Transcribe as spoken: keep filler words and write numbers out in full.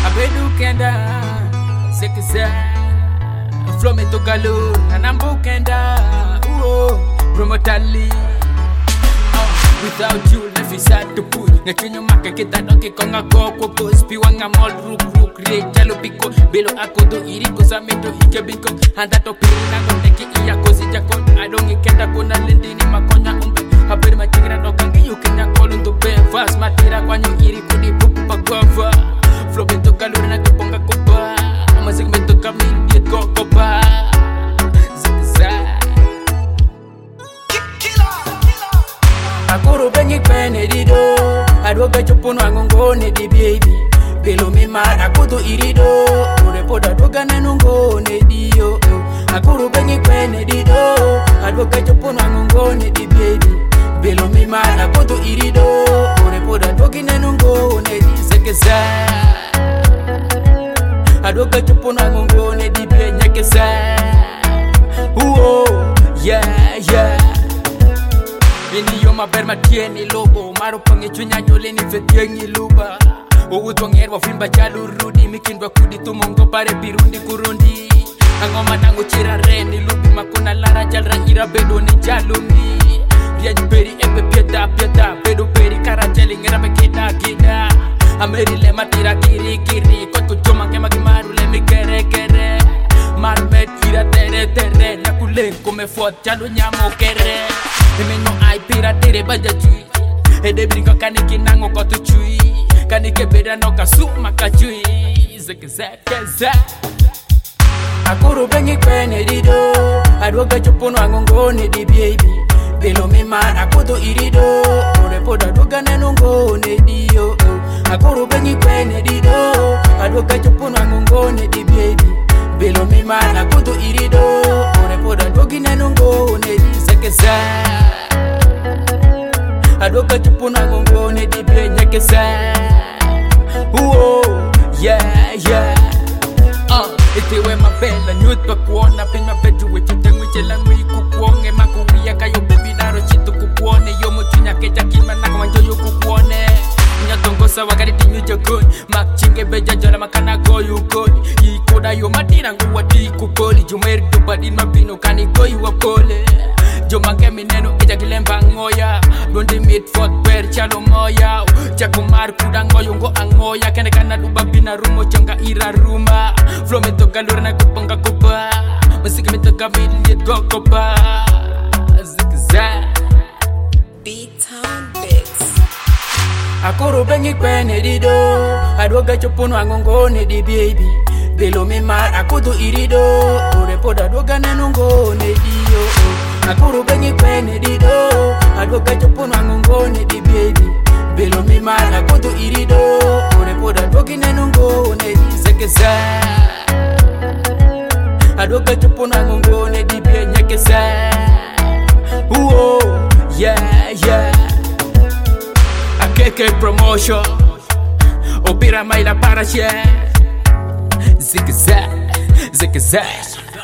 Abedu kenda Zekza Flow me to galore Nanambu kenda Uo Promotali Without you, life is hard to put. Ngakinyo maka kita doke ko nga go ko pos piwa nga mol ruk ruk re jalo piko belo ako do iri ko sa mento ike binko handa to pirina ko teki iya ko si jako adong ikenda ko na lindi ni makonya umbe haber ma chigra do kangi you kenya kolun to be fast matira kwanyo iri ko di pupu pagova flow bento kalur na ko ponga ko ba amasig mento kami diet ko ko ba Akuru bengi kwene dido Adoga chupuno angongone di baby Belo mi mar akutu irido Urepoda doga nenungone diyo Akuru bengi kwene dido Adoga chupuno angongone di baby Belo mi mar akutu irido Urepoda dogi nenungone di sekeza Adoga chupuno angongone di baby nyakeza Uo, yeah, yeah Ini yo maber matieni lobo Maro pange chunya nyole ni fetiengi luba Uwu tuangerwa fimba chalu rudi Mikindwa kudi tumongo pare pirundi kurundi Angoma nango chira reni lubi Makuna lara jalra ira bedo ni jalumi Riaji peri epe pieta pieta Bedo peri karajeli ngira mekita gida Ameri le matira kiri kiri Kotu choma kema kimaru le mi kere kere Marmet ira tere tere Nakule kume fot chalu nyamo kere Menyo ai pira tere baja chui Ede brinko kaniki nango kotu chui Kanike beda no kasu maka chui Zeke zeke zeke Akuru bengi kwene dido Adwoga chupuno angongone di baby Belo mi man akutu irido Urepoda doga nenungone diyo Akuru bengi kwene dido Adwoga chupuno angongone di baby Belo mi man akutu irido Urepoda dogi nenungone di zeke zeke Adoka chupuna ngongone di benya kesa Uo, yeah, yeah Uh, itiwe mapela nyutwa kuona Pinywa petu wechu tengu chela ngui kukuonge Makuwia kayo baby naro chitu kukuone Yomo chunya kecha kima naka wanjoyo kukuone Nyatongosa wakari tinyu chokoni Mak chinge beja jala makana goyu kodi Ikoda yo matira nguwa di kukoli Jumeri tupadin mabino kani goyu wapole Joma kemi neno eja gilemba ngoya Dondi meet fort per chalo moya Chako mar kuda ngoyo ngo angoya Kene kana duba bina rumo changa ira ruma Flow me toka lura na kuponga kupa Musiki me toka midliet go kopa Zigzag B-Town Beats Akuru bengi kwene dido Adwoga chupuno angongone di baby Belo mi mar akutu irido Urepoda doga nenungone diyo Akuru bengi kwene dido Adwoga chupuno angongone di baby Belo mi mar akutu irido Urepoda dogi nenungone di sekeza Adwoga chupuno angongone di baby nyakeza Uo, yeah, yeah Akeke promotion Opira maila para share Zigzag, zigzag